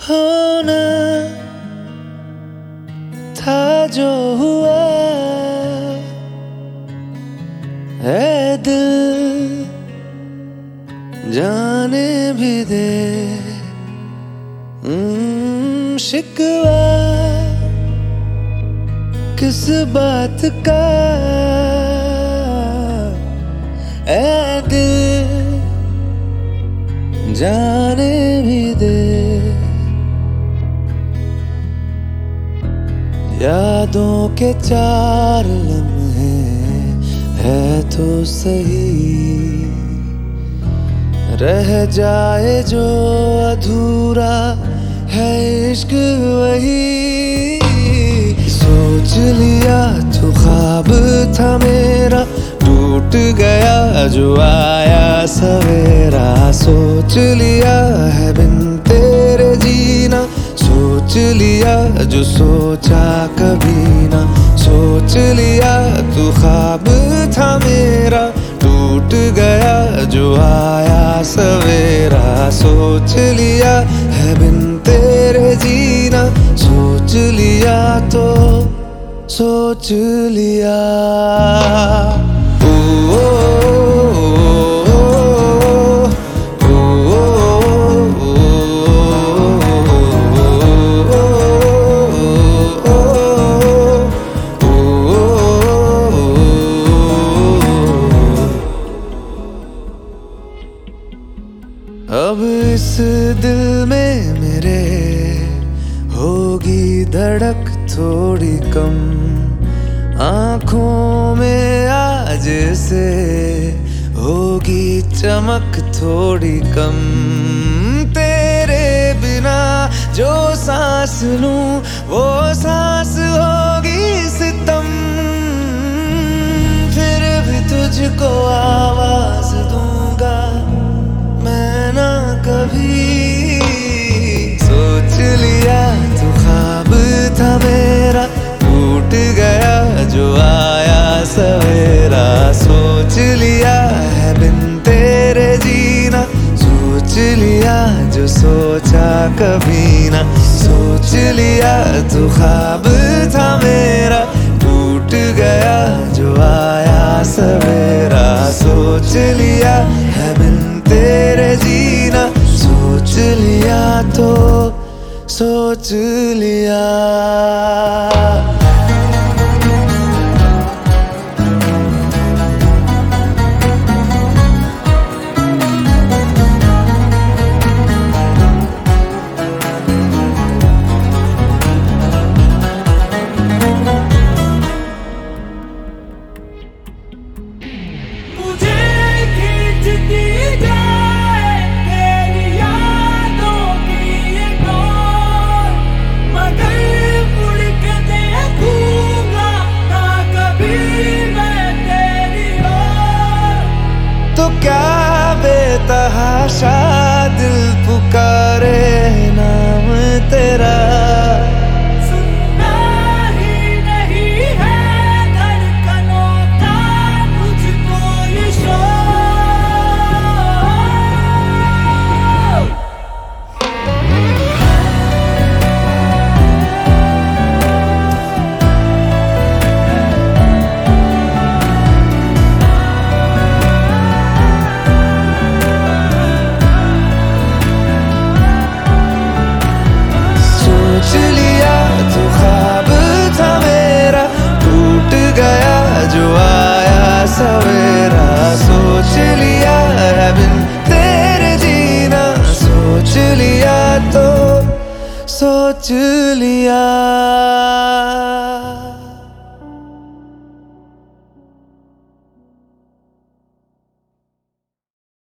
होना था जो हुआ है दिल जाने भी दे। शिकवा किस बात का है दिल जाने भी दे। यादों के 4 लम्हे है तो सही, रह जाए जो अधूरा है इश्क वही। सोच लिया तो ख्वाब था मेरा, टूट गया जो आया सवेरा। सोच लिया है बिन तेरे जीना, सोच लिया जो सोचा कभी ना। सोच लिया तू ख्वाब था मेरा, टूट गया जो आया सवेरा। सोच लिया है बिन तेरे जीना, सोच लिया तो सोच लिया। अब इस दिल में मेरे होगी धड़क थोड़ी कम, आँखों में आज से होगी चमक थोड़ी कम। तेरे बिना जो सांस लूं वो सांस होगी सितम। फिर भी तुझको आवाज दूंगा मैं ना कभी। सोच लिया तो ख्वाब था मेरा, टूट गया जो आया सवेरा। सोच लिया है बिन तेरे जीना, सोच लिया जो सोचा कभी ना। सोच लिया तो ख्वाब था मेरा, टूट गया जो आया सवेरा। सोच लिया है बिन तेरे जीना, सोच लिया तो सोच लिया। तो क्या बेतहाशा दिल पुकारे नाम तेरा। सुनना ही नहीं है धड़कनों का मुझको ये शोर। सोच लिया तो ख्वाब था मेरा, टूट गया जो आया सवेरा। सोच लिया है बिन तेरे जीना, सोच लिया तो सोच लिया।